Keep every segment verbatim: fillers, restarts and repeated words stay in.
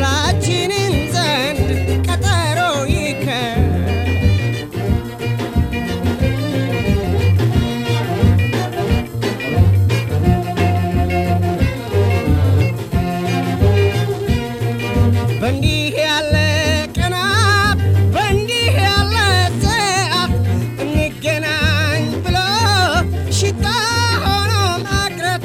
በሁላችንም ዘንድ ቀጠሮ ይከበር በእንዲህ ያለ ቀናት በእንዲህ ያለ ሰዓት እንገናኝ ብሎ ሽታ ሆኖ መቅረት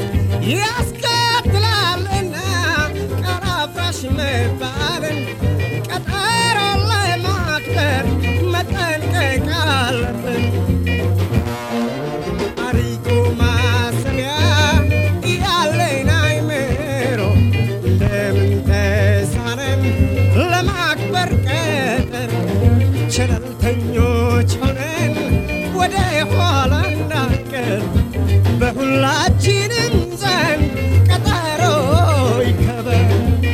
ያስከትላልና ቀራፋሽ መባልን ቀጠሮ ለማክበር መጠንቀቅ አለብን። አሪቆ ማሰቢያ ያለን አይምሮ እንደምን ተሳነን ለማክበር ቀጠሮ ቸለልተኞች ሆነን ወደ ኋላ እንዳንቀር በሁላችንም ዘንድ ቀጠሮ ይከበር።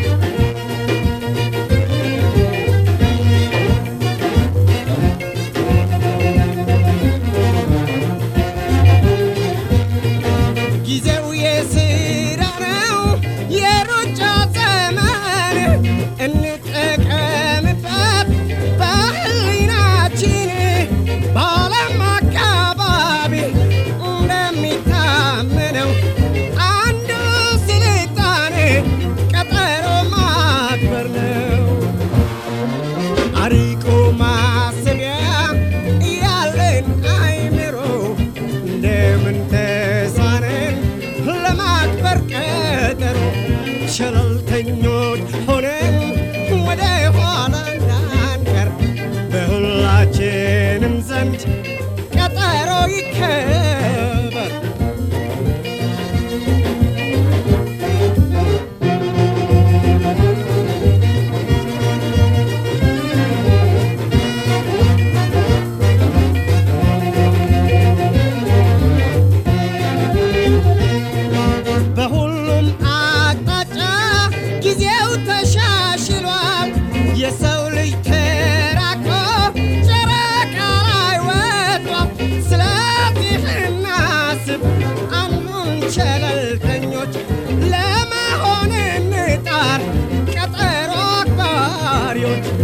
ጊዜው የሥራ ነው የሩጫ ዘመን እንጠቀምበት በህሊናችን በዓለም አካባቢ እንደሚታመነው አንዱ ስልጣኔ ቀጠሮ ማክበር ነው። አሪቆ ማሰቢያ ያለን አይምሮ እንደምን ተሳነን ለማክበር ቀጠሮ ቸለልተኞች ሆነን ወደ ኋላ እንዳንቀር በሁላችንም ዘንድ ቀጠሮ ይከበር። በሁሉም አቅጣጫ ጊዜው ተሻሽሏል። የሰው ልጅ ተራቆ ጨረቃ ላይ ወጥቷል። ስለዚህ እናስብ፣ አንዱን ቸለልተኞች ለመሆን እንጣር። ቀጠሮ አክባሪዎች